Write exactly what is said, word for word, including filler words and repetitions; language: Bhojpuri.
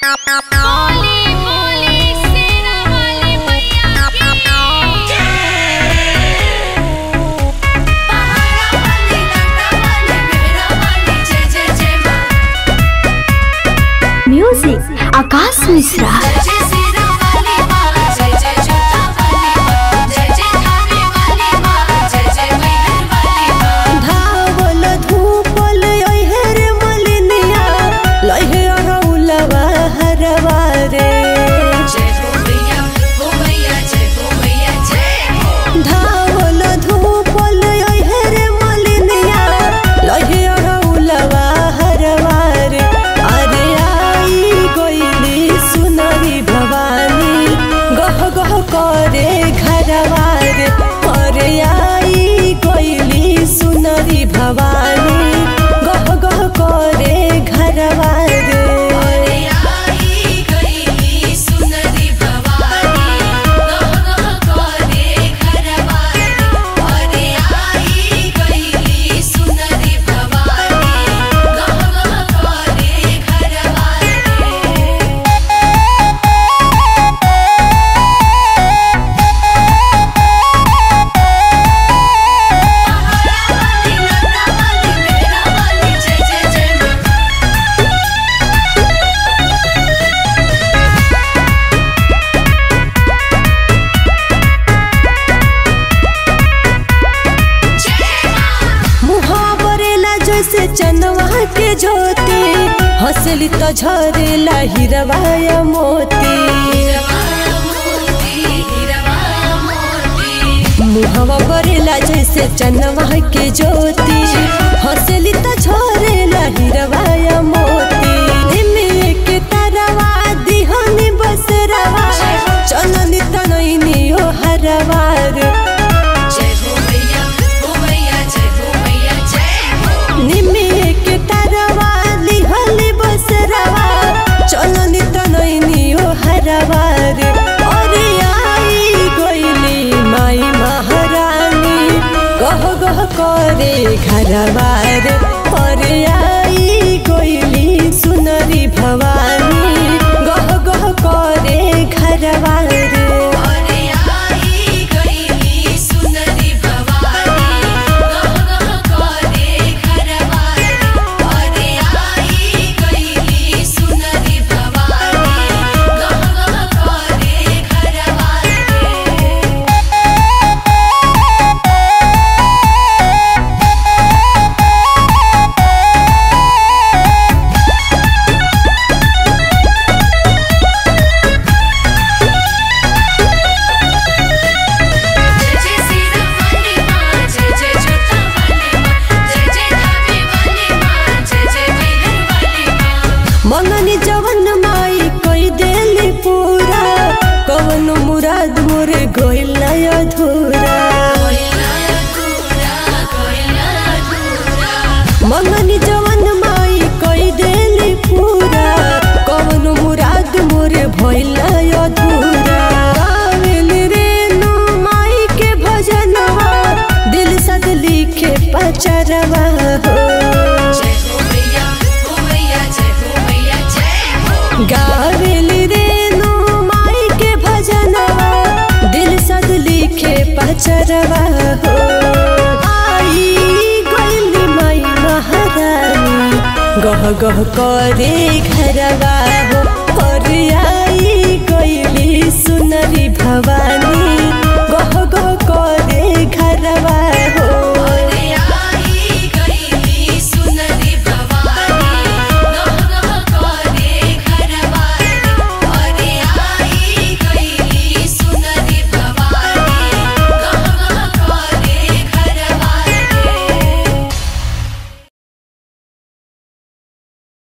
बोली बोली शेरा वाली मैया की जय। पहाड़ा वाली लाटा वाली मेरा वाली जय जय जय मां। म्यूजिक आकाश मिश्रा। जय जय शेरा वाली मां, जय जय जोता वाली मां, जय जय धावे वाली मां, जय जय मैहर वाली मां। धावल धूपल ओहेर मलिनिया लहे अरौलवा हरवा रे। जय हो मैया हो मैया जय हो मैया जय हो। धावल धूपल ओहेर मलिनिया लहे अरौलवा हरवा रे। अरे आई गइली सुनरी भवानी गह गह करे घरवा रे। अरे आई गइली सुनरी भवानी गह गह करे घरवा रे। अरे आई गइली सुनरी भवानी गह गह करे घरवा रे। अरे आई गइली सुनरी भवानी गह गह करे घरवा रे। पहाड़ा वाली लाटा वाली मेरा वाली जय जय जय मां। जय मां। मुहावरेला जैसे चनवा के ज्योति हंसली तो झरेला हिरवाया मोती। हीरवा मोती हीरवा मोती। मुहवा बरेला जैसे चनवा के ज्योति हंसली तो झरेला हिरवाया मोती। निमिये के तरवा दिहनी बसरवा चननी तनैनी ओ हरवार। जय हो मैया हो मैया जय हो मैया जय हो। निमिये के तरवा लिहली बसरवा चननी तनैनी ओ हरवार। अरे आई गइली माई महारानी गह गह करे घरवार। अरे आई गइली सुनरी भवानी गह गह करे घरवार। अरे आई गइली सुनरी भवानी गह गह करे घरवा रे। अरे आई गइली सुनरी भवानी गह गह करे घरवा रे। जय जय शेरा वाली मां, जय जय जोता वाली मां, जय जय धावे वाली मां, जय जय मैहर वाली मां। मंगनी जवन माई कोई देली पूरा कवन मुराद मोरे गइल अधूरा। कोयला अधूरा कोयला अधूरा। मंगनी जवन माई कोई देली पूरा कवन मुराद मोरे भइल अधूरा। गावेल रेणु माई के भजनवा दिल सद लिखे पचरवा हो। जय हो मैया हो मैया जय हो मैया जय हो। गावेल रेणु माई के भजनवा दिल सद लिखे पचरवा हो। आई गइली माई महारानी गह गह करे घरवा हो।